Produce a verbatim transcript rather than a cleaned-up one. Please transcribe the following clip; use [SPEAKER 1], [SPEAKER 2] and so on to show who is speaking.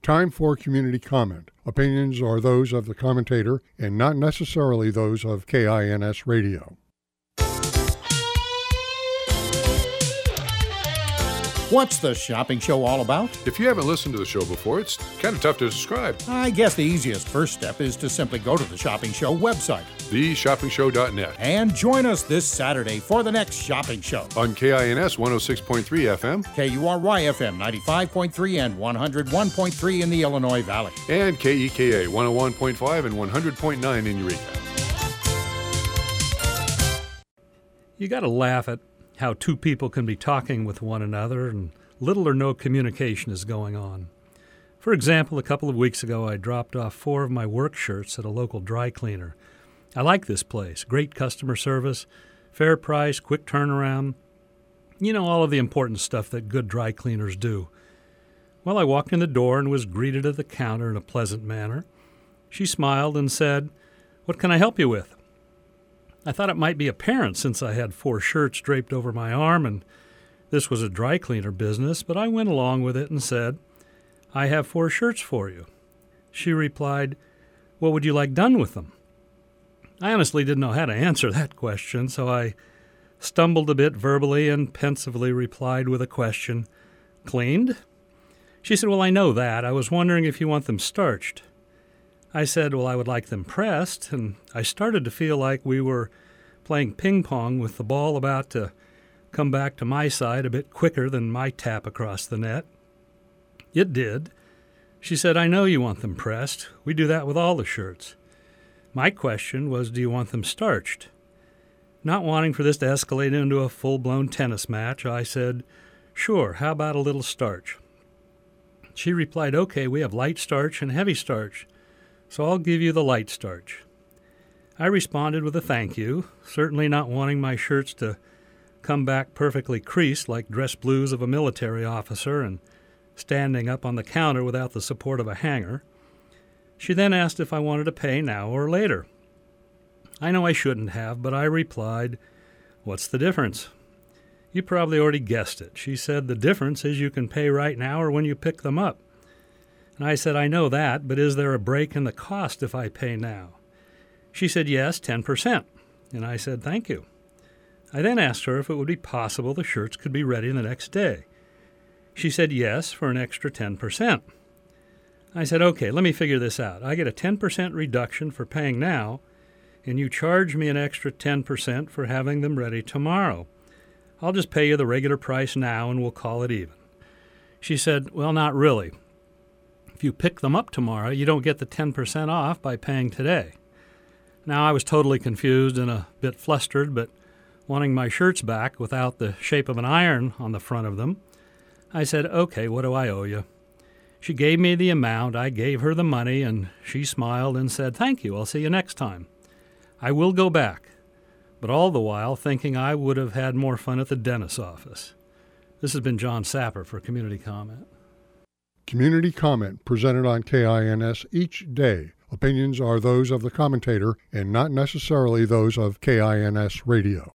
[SPEAKER 1] Time for community comment. Opinions are those of the commentator and not necessarily those of K I N S Radio.
[SPEAKER 2] What's the shopping show all about?
[SPEAKER 3] If you haven't listened to the show before, it's kind of tough to describe.
[SPEAKER 2] I guess the easiest first step is to simply go to the Shopping Show website,
[SPEAKER 3] the shopping show dot net,
[SPEAKER 2] and join us this Saturday for the next shopping show.
[SPEAKER 3] On K I N S one oh six point three F M,
[SPEAKER 2] K U R Y F M ninety-five point three and one oh one point three in the Illinois Valley,
[SPEAKER 3] and K E K A one oh one point five and one hundred point nine in Eureka.
[SPEAKER 4] You got to laugh at how two people can be talking with one another and little or no communication is going on. For example, a couple of weeks ago, I dropped off four of my work shirts at a local dry cleaner. I like this place. Great customer service, fair price, quick turnaround. You know, all of the important stuff that good dry cleaners do. Well, I walked in the door and was greeted at the counter in a pleasant manner. She smiled and said, "What can I help you with?" I thought it might be apparent since I had four shirts draped over my arm and this was a dry cleaner business, but I went along with it and said, "I have four shirts for you." She replied, "What would you like done with them?" I honestly didn't know how to answer that question, so I stumbled a bit verbally and pensively replied with a question, "Cleaned?" She said, "Well, I know that. I was wondering if you want them starched." I said, "Well, I would like them pressed," and I started to feel like we were playing ping pong with the ball about to come back to my side a bit quicker than my tap across the net. It did. She said, "I know you want them pressed. We do that with all the shirts." My question was, "Do you want them starched?" Not wanting for this to escalate into a full-blown tennis match, I said, "Sure, how about a little starch?" She replied, "Okay, we have light starch and heavy starch, so I'll give you the light starch." I responded with a thank you, certainly not wanting my shirts to come back perfectly creased like dress blues of a military officer and standing up on the counter without the support of a hanger. She then asked if I wanted to pay now or later. I know I shouldn't have, but I replied, "What's the difference?" You probably already guessed it. She said, "The difference is you can pay right now or when you pick them up." And I said, "I know that, but is there a break in the cost if I pay now?" She said, "Yes, ten percent. And I said, "Thank you." I then asked her if it would be possible the shirts could be ready the next day. She said yes for an extra ten percent. I said, "Okay, let me figure this out. I get a ten percent reduction for paying now, and you charge me an extra ten percent for having them ready tomorrow. I'll just pay you the regular price now and we'll call it even." She said, "Well, not really. If you pick them up tomorrow, you don't get the ten percent off by paying today." Now, I was totally confused and a bit flustered, but wanting my shirts back without the shape of an iron on the front of them, I said, "Okay, what do I owe you?" She gave me the amount, I gave her the money, and she smiled and said, "Thank you, I'll see you next time. I will go back," but all the while thinking I would have had more fun at the dentist's office. This has been John Sapper for Community Comment.
[SPEAKER 1] Community comment presented on K I N S each day. Opinions are those of the commentator and not necessarily those of K I N S Radio.